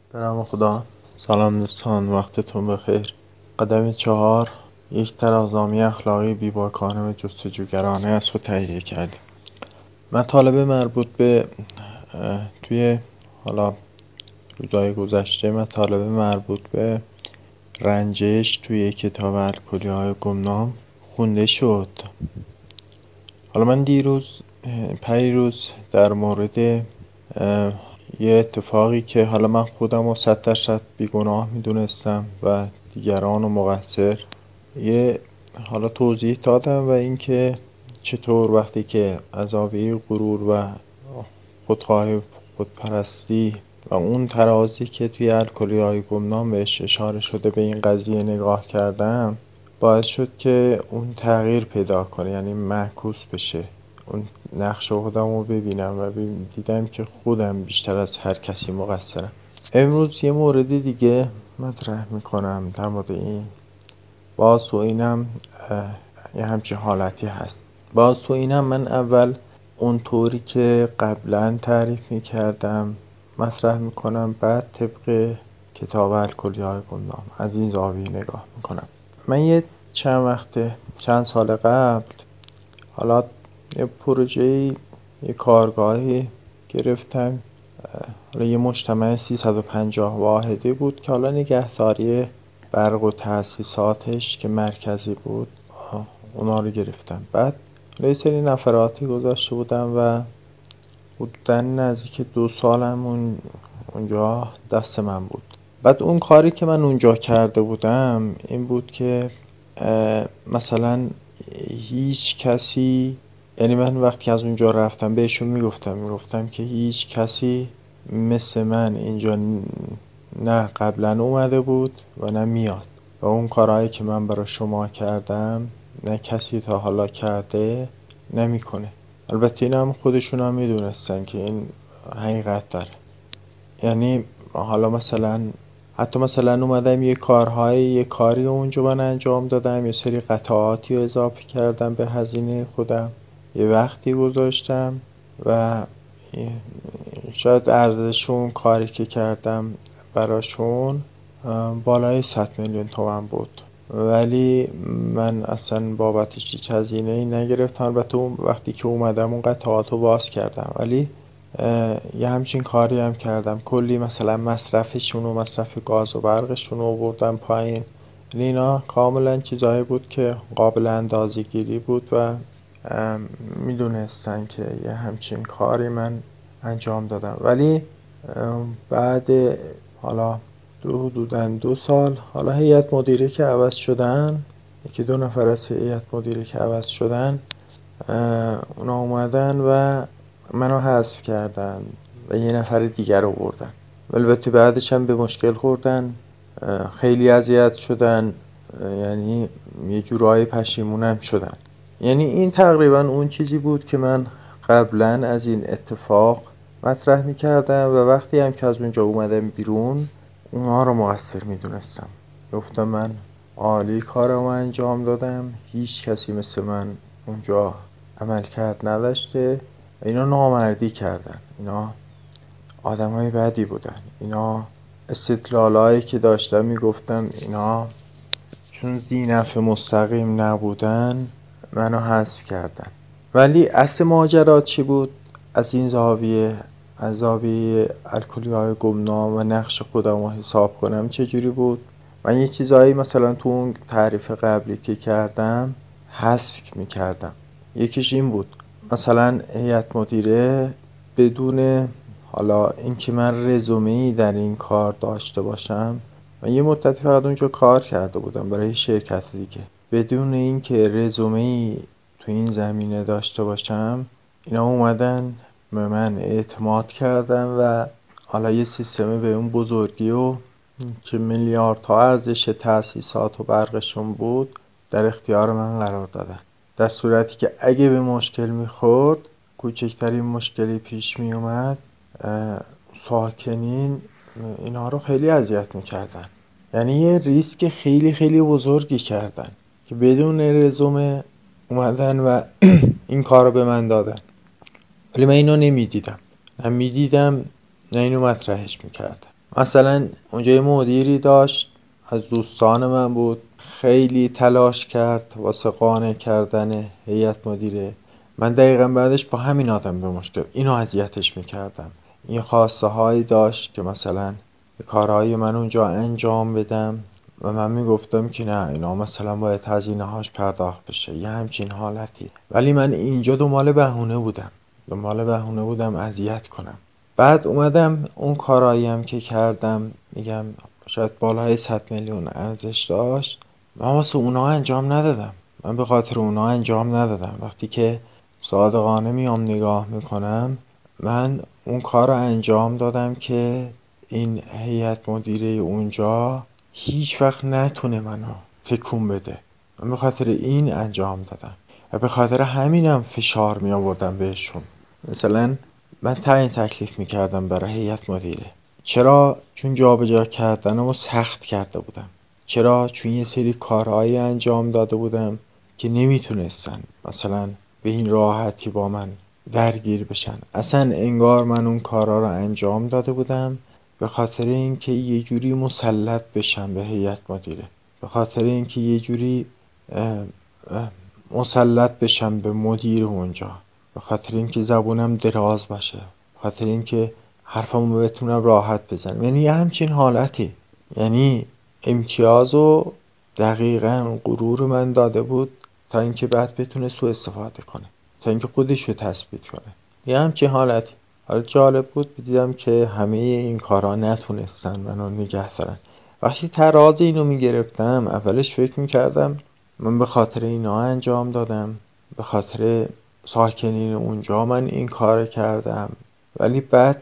به نام خدا. سلام دوستان، وقتتون بخیر. قدم 4: یک ترازنامه اخلاقی بی‌باکانه و جستجوگرانه از خود تهیه کردیم. مطالب مربوط به توی روزهای گذشته مطالب مربوط به رنجش توی کتاب الکلی‌های گمنام خونده شد. من پریروز در مورد یه اتفاقی که من خودم رو 100% بیگناه میدونستم و دیگران رو مقصر توضیح دادم، و اینکه چطور وقتی که از زاویه غرور و خودخواهی، خودپرستی و اون ترازی که توی الکلی‌های گمنام بهش اشاره شده به این قضیه نگاه کردم، باعث شد که اون تغییر پیدا کنه، یعنی معکوس بشه. اون نقش خودم رو ببینم و دیدم که خودم بیشتر از هر کسی مقصرم. امروز یه مورد دیگه مطرح میکنم در مورد این. باز تو اینم یه همچین حالتی هست. باز تو اینم من اول اونطوری که قبلا تعریف میکردم مطرح میکنم، بعد طبق کتاب الکلی‌های گمنام از این زاویه نگاه میکنم. من چند سال قبل یه پروژه‌ای، یه کارگاهی گرفتم. یه مجتمع 350 واحدی بود که نگهداری برق و تأسیساتش که مرکزی بود اونا رو گرفتم. بعد یه سری نفراتی گذاشته بودم و حدوداً نزدیک 2 سالم اونجا دست من بود. بعد اون کاری که من اونجا کرده بودم این بود که مثلا هیچ کسی، یعنی من وقتی از اونجا رفتم بهشون میگفتم که هیچ کسی مثل من اینجا نه قبلا اومده بود و نه میاد، و اون کارهایی که من برای شما کردم نه کسی تا حالا کرده نمیکنه. البته این هم خودشون هم میدونستن که این حقیقت داره. یعنی حتی مثلا اومدم یه کاری اونجا من انجام دادم، یه سری قطعاتی رو اضافه کردم به هزینه خودم، یه وقتی گذاشتم و شاید ارزششون کاری که کردم براشون بالای 100 میلیون تومان بود، ولی من اصلا بابتش هیچ هزینه‌ای نگرفتم. البته وقتی که اومدم اون قطعات رو باز کردم، ولی یه همچین کاری هم کردم. کلی مثلا مصرف گاز و برقشون رو آوردم پایین. اینا کاملا چیزایی بود که قابل اندازه‌گیری بود و میدونستن که یه همچین کاری من انجام دادم. ولی بعد حدوداً 2 سال هیئت مدیره که عوض شدن، 1-2 نفر از هیئت مدیره که عوض شدن، اونا اومدن و منو حذف کردن و یه نفر دیگر رو بردن. البته بعدش هم به مشکل خوردن، خیلی اذیت شدن، یعنی یه جورایی پشیمونم شدن. یعنی این تقریبا اون چیزی بود که من قبلا از این اتفاق مطرح میکردم و وقتی هم که از اونجا اومدم بیرون اونها رو مقصر میدونستم. گفتم من عالی کارم انجام دادم، هیچ کسی مثل من اونجا عمل کرد نداشته و اینا نامردی کردن، اینا آدمای بدی بودن، اینا استدلالایی که داشتن میگفتم اینا چون ذینفع مستقیم نبودن منو حذف کردن. ولی اصل ماجرا چی بود؟ از این از زاویه الکلی‌های گمنام و نقش خودم رو حساب کنم چجوری بود؟ من یه چیزایی مثلا تو اون تعریف قبلی که کردم حذف میکردم. یکیش این بود، مثلا هیئت مدیره بدون اینکه من رزومه‌ای در این کار داشته باشم، من یه مدتی فقط اونجا کار کرده بودم برای شرکت دیگه، بدون اینکه رزومه‌ای تو این زمینه داشته باشم، اینا اومدن به من اعتماد کردن و یه سیستم به اون بزرگی و که میلیاردها ارزش تأسیسات و برقشون بود در اختیار من قرار دادن، در صورتی که اگه به مشکل میخورد، کوچکترین مشکلی پیش میومد، ساکنین اینا رو خیلی اذیت میکردن. یعنی یه ریسک خیلی خیلی بزرگی کردن که بدون رزومه اومدن و این کار رو به من دادن، ولی من اینو نمیدیدم، نه اینو مطرحش میکردم. مثلا اونجا یه مدیری داشت، از دوستان من بود، خیلی تلاش کرد واسه قانع کردن هیئت مدیره. من دقیقا بعدش با همین آدم به مشکل اینو اذیتش میکردم. این خواسته هایی داشت که مثلا کارهای من اونجا انجام بدم و من میگفتم که نه اینا مثلا باید هزینه هاش پرداخت بشه، یه همچین حالتی. ولی من اینجا دنبال بهونه بودم اذیت کنم. بعد اومدم اون کاراییم که کردم، میگم شاید بالای 100 میلیون ارزش داشت، من واسه اونا انجام ندادم. من به خاطر اونا انجام ندادم. وقتی که صادقانه میام نگاه میکنم، من اون کار رو انجام دادم که این هیئت مدیره اونجا هیچ وقت نتونه منو تکون بده. من به خاطر این انجام دادم و به خاطر همینم فشار می آوردم بهشون. مثلا من تعیین تکلیف میکردم برای هیئت مدیره. چرا؟ چون جابجا کردنمو سخت کرده بودم. چرا؟ چون یه سری کارهایی انجام داده بودم که نمیتونستن مثلا به این راحتی با من درگیر بشن. اصلا انگار من اون کارا رو انجام داده بودم به خاطر اینکه یه جوری مسلط بشم به هیئت مدیره، به خاطر اینکه یه جوری مسلط بشم به مدیر اونجا، به خاطر اینکه زبونم دراز باشه، به خاطر اینکه حرفمو بتونم راحت بزنم. یعنی یه همچین حالتی. یعنی امتیازو دقیقاً غرور من داده بود تا اینکه بعد بتونه سوء استفاده کنه، تا اینکه خودشو تثبیت کنه. یه همچین حالتی. حالا جالب بود دیدم که همه این کارا نتونستن منو نگه دارن. وقتی تراز اینو میگرفتم اولش فکر میکردم من به خاطر اینا انجام دادم، به خاطر ساکنین اونجا من این کار کردم. ولی بعد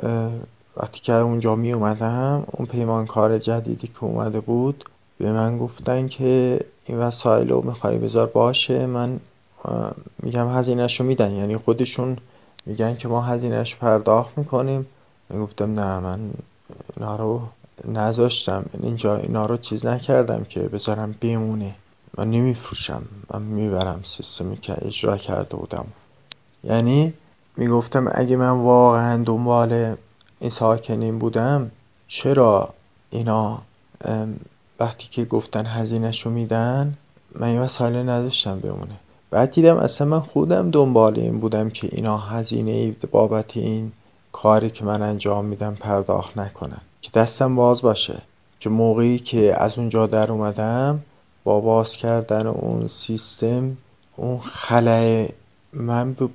وقتی که اونجا می اومدم، اون پیمانکار جدیدی که اومده بود به من گفتن که این وسایل رو میخوای بذار باشه، من میگم هزینه‌شو میدن، یعنی خودشون میگن که ما هزینه‌شو پرداخت میکنیم. من گفتم نه، من اینا رو نذاشتم، اینجا اینا رو چیز نکردم که بذارم بمونه، من نمیفروشم، من میبرم. سیستمی که اجرا کرده بودم. یعنی میگفتم اگه من واقعا دنبال این ساکنین بودم، چرا اینا وقتی که گفتن هزینه‌شو میدن من این وسایل نذاشتم بمونه. بعد دیدم اصلا من خودم دنبال این بودم که اینا هزینه بابت این کاری که من انجام میدم پرداخت نکنن، که دستم باز باشه، که موقعی که از اونجا در اومدم با باز کردن اون سیستم، اون خلأ من به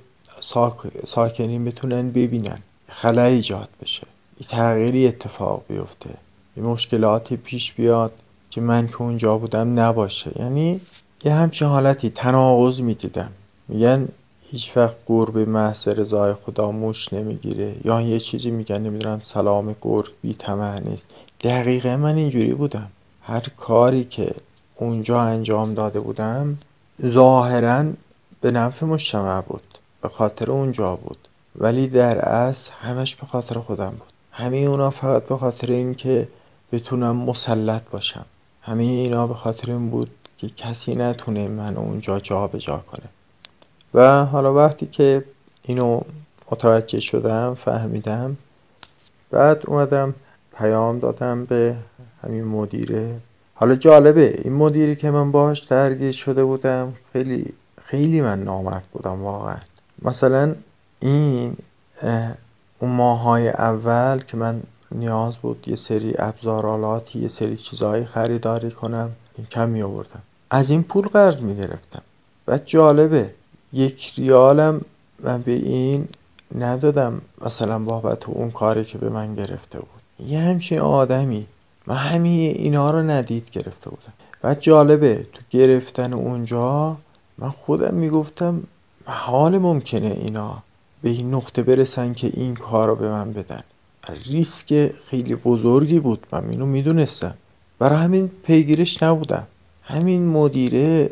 ساکنین بتونن ببینن، خلأ ایجاد بشه، یه تغییری اتفاق بیفته، یه مشکلاتی پیش بیاد که من که اونجا بودم نباشه. یعنی یه همچین حالتی تناقض میدیدم. میگن هیچ وقت گربه محض رضای خدا موش نمیگیره، یا یه چیزی میگن نمیدونم سلام گرگ بی طمع نیست. دقیقا من اینجوری بودم. هر کاری که اونجا انجام داده بودم ظاهراً به نفع مجتمع بود، به خاطر اونجا بود، ولی در اصل همش به خاطر خودم بود. همه اونا فقط به خاطر این که بتونم مسلط باشم. همه اینا به خاطر این بود که کسی نتونه منو اونجا جا به جا کنه. و حالا وقتی که اینو متوجه شدم، فهمیدم، بعد اومدم پیام دادم به همین مدیره. حالا جالبه این مدیری که من باهاش درگیر شده بودم، خیلی خیلی من نامرد بودم واقعا. مثلا این اون ماهای اول که من نیاز بود یه سری ابزارالاتی، یه سری چیزایی خریداری کنم، این کم می آوردم، از این پول قرض می گرفتم. بعد جالبه 1 ریالم من به این ندادم مثلا بابت اون کاری که به من گرفته بود. یه همچین آدمی. من همه اینا رو ندید گرفته بودم. بعد جالبه تو گرفتن اونجا من خودم میگفتم محال ممکنه اینا به این نقطه برسن که این کار رو به من بدن. ریسک خیلی بزرگی بود، من اینو میدونستم، برای همین پیگیرش نبودم. همین مدیره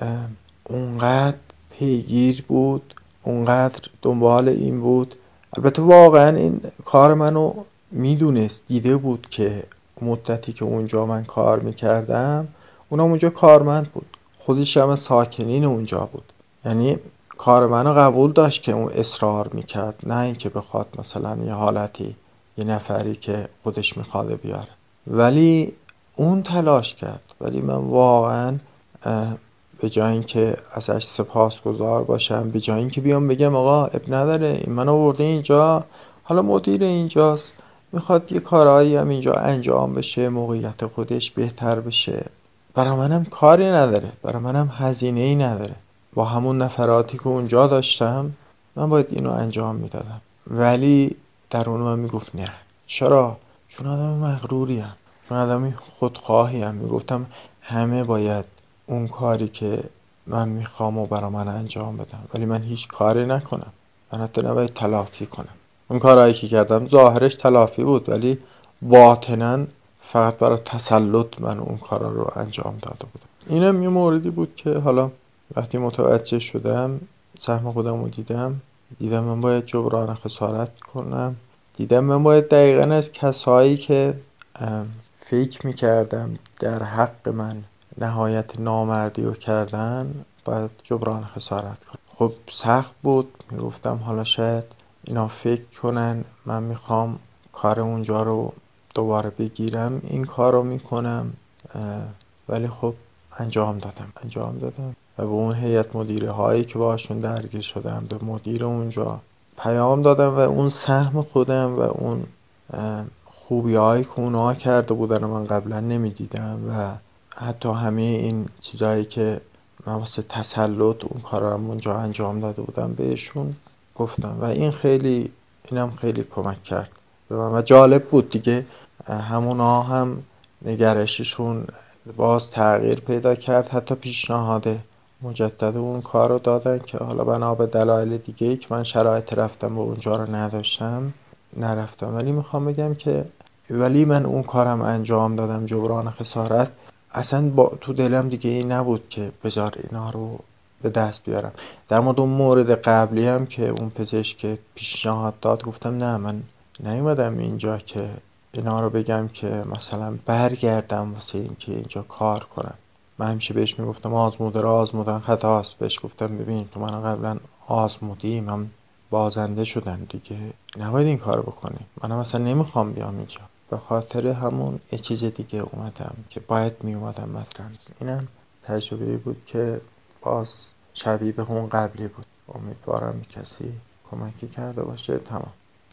اونقدر پیگیر بود، اونقدر دنبال این بود. البته واقعا این کار منو میدونست، دیده بود که مدتی که اونجا من کار میکردم اونم اونجا کارمند بود، خودش هم ساکنین اونجا بود. یعنی کار منو قبول داشت که اون اصرار میکرد، نه اینکه بخواد مثلا یه حالتی یه نفری که خودش میخواد بیاره. ولی اون تلاش کرد، ولی من واقعا به جای اینکه ازش سپاسگزار باشم، به جای اینکه بیام بگم آقا اب نداره این من آورده اینجا، حالا مدیر اینجاست، میخواد یه کارهایی هم اینجا انجام بشه، موقعیت خودش بهتر بشه، برای منم کاری نداره، برای منم هزینه‌ای نداره، با همون نفراتی که اونجا داشتم من باید اینو انجام میدادم. ولی در اون من میگفت نه. چرا؟ چون آدم مغروریم، چون آدمی خودخواهیم. میگفتم همه باید اون کاری که من میخوام و برای من انجام بدم، ولی من هیچ کاری نکنم، من حتی نباید تلافی کنم. اون کارهایی که کردم ظاهرش تلافی بود، ولی باطناً فقط برای تسلط من اون کارا رو انجام داده بودم. اینم یه موردی بود که حالا وقتی متوجه شدم، سهم خودم رو دیدم من باید جبران خسارت کنم. دیدم من باید دقیقاً از کسایی که فکر میکردم در حق من نهایت نامردی رو کردن باید جبران خسارت کنم. خب سخت بود، میگفتم حالا شاید اینا فکر کنن من میخوام کار اونجا رو دوباره بگیرم، این کار رو میکنم. ولی خب انجام دادم و به اون هیئت مدیره هایی که باشون درگیر شدم، به مدیر اونجا پیام دادم و اون سهم خودم و اون خوبی هایی که اونها کرده بودن من قبلا نمیدیدم و حتی همه این چیزهایی که من واسه تسلط اون کارا رو اونجا انجام داده بودم بهشون گفتم و اینم خیلی کمک کرد به من و جالب بود دیگه. همونا هم نگرششون باز تغییر پیدا کرد، حتی پیشنهاد مجدد اون کار رو دادن که حالا بنا به دلایل دیگه ای که من شرایط رفتم به اونجا رو نداشتم نرفتم. ولی میخوام بگم که ولی من اون کارم انجام دادم، جبران خسارت. اصلا تو دلم دیگه این نبود که بذار اینا رو به دست بیارم. در مورد اون مورد قبلی هم که اون پزشک پیشنهاد داد، گفتم نه، من نیومدم اینجا که اینا رو بگم که مثلا برگردم واسه این که اینجا کار کنم. من همیشه بهش میگفتم آزموده را آزمودن خطاست. بهش گفتم ببین تو من قبلا آزمودی، من بازنده شدم دیگه، نباید این کار بکنی، منم اصلا نمیخوام بیام اینجا. به خاطر همون یه چیز دیگه اومدم که باید میومدم مثلا. اینم تجربه بود که باز شبیه به اون قبلی بود. امیدوارم کسی کمکی کرده باشه. تمام.